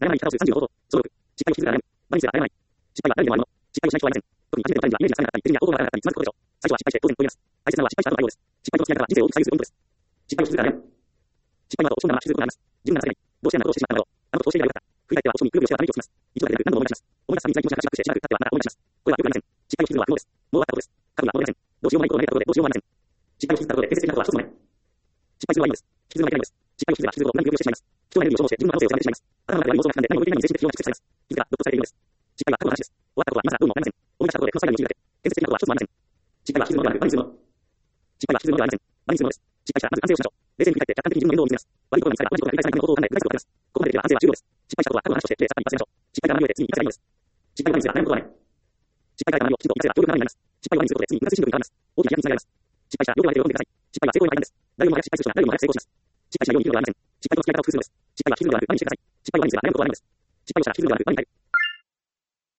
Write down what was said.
悩まない生き方をする35法。総録。失敗を気づくが悩む。毎日は悩まない。失敗は誰にでもあるもの。失敗をしない人はありません。特に初めてのタイムにはイメージがつかなかったり、手にや方法がわからなかったり、つまずくことでしょう。最初は失敗して当然飛びます。大切なのは失敗した後の対応です。失敗との付き合い方は人生を大きく左右するポイントです。失敗を気づくが悩む。失敗の後、落ち込んだまま気づくことがあります。自分が情けない。どうしてあんなことをしてしまったんだろう。あのことをしていればよかった。振り返っては落ち込み、ぐるぐるしてはため息をつきます。一度だけでなく何度も思い出します。思い出すたびに辛い気持ちが口くしてしまう。立ってはまた思い出します。これはよくありません。失敗を気づくのは不能です。もう終わったことです。過去には戻れません。どうしようもないことを投げたところでどうしようもありません。失敗を気づいたところで定説的なことは一つもない。失敗するのはいいのです。引きずるのはいけないのです。失敗を気づけば気づくほど何か病気をしてしまいます。人のエネルギーを消耗して自分の可能性を狭めてしまいます。頭の中では妄想が膨らんで何も動いていないのに精神的に弱く蓄積されます。気づけばどっとされているのです。失敗は過去の話です。終わったことは今さらどうにもわかりません。思い出したところでこの最後に陥るだけ。建設的なことは一つもありません。失敗は引きずるのではなく場にするもの。失敗は引きずるのではありません。場にするものです。失敗したらまず反省をしましょう。冷静に振り返って客観的に自分の言動を見つめます。悪いことが見つかれば同じことが繰り返されないことを考え繰り返すことがあります。ここまでできれば反省は終了です。失敗したことは過去の話としてプレイさっぱり忘れましょう。失敗から学びを得て次に生かせばいいのです。失敗は何にすれば悩むことはない。失敗から学びをきちんと生かせば強力な学びになります。失敗を前にすることで次に生かす進路に変わります。大きな飛躍につながります。失敗したら両手を上げて喜んでください。失敗は成功の階段です。誰よりも早く失敗する人が誰よりも早く成功します。失敗しないように生きるのではありません。失敗との付き合い方を工夫するのです。失敗は引きずるのではなく場にしてください。失敗を前にすれば悩むことはないのです。失敗をしたら引きずるのではなく場に入る。